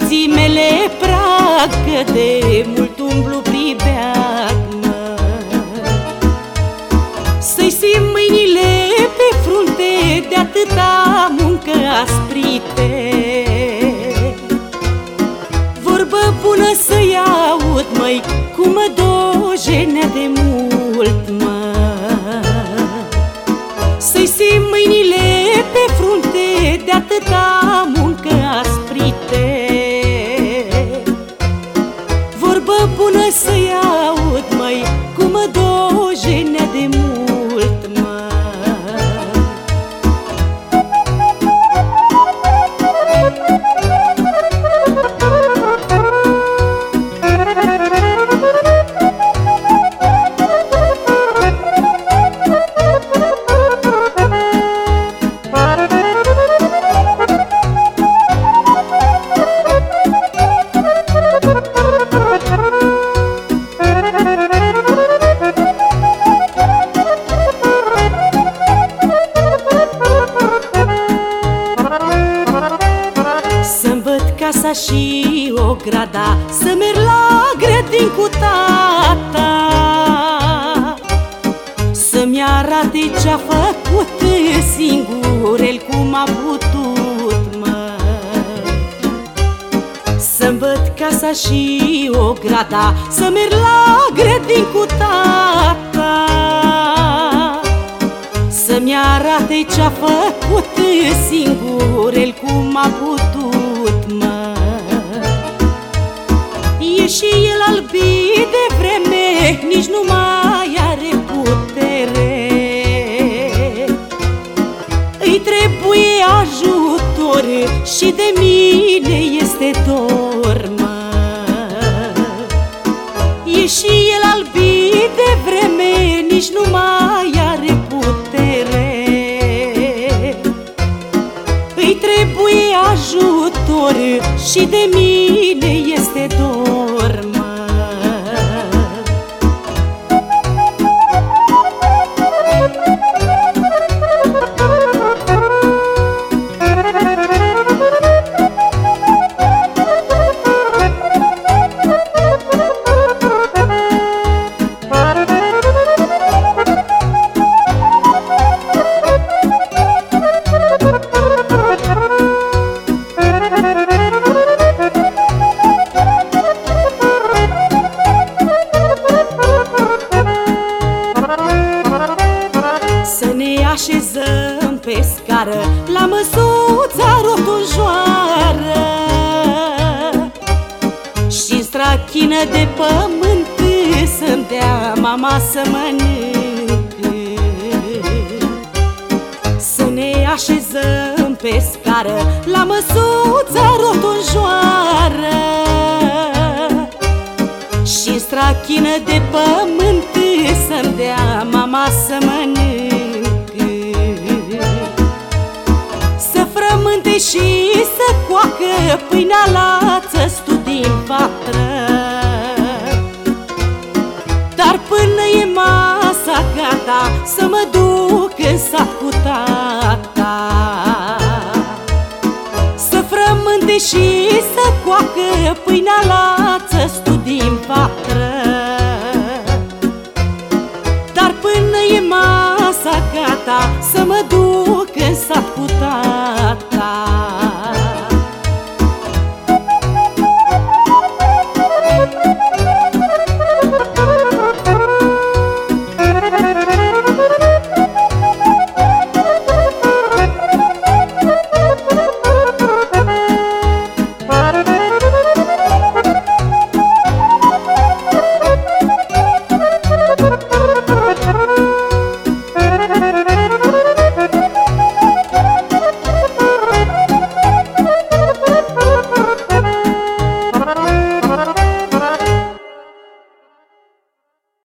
vieții mele prag, că de mult umblu pribeag, mă. Să-i simt mâinile pe frunte de atâta muncă asprite. Vorbă bună să-i aud, măi, cum mă dojenea de mult, mă. Să-i simt mâinile pe frunte de atâta muncă asprite. Vorbă bună să-i aud, măi, cum mă dojenea de mult, mă. Casa și ograda, să merg la grădini cu tata, să-mi arate ce-a făcut singur el, cum a putut, mă. Să-mi văd casa și ograda, să merg la grădini cu tata, să-mi arate ce-a făcut singur el, cum a putut, mă. E și el albit de vreme, nici nu mai are putere. Îi trebuie ajutor și de mine este dor, mă. E și el albit de vreme, nici nu mai are putere. Îi trebuie ajutor și de mine este dor, mă. Așezăm pe scară la măsuța rotunjoară și-n strachină de pământ să-mi dea mama să mănânc. Să ne așezăm pe scară la măsuța rotunjoară și-n strachină de pământ să-mi dea mama să mănânc. Și să coacă pâinea la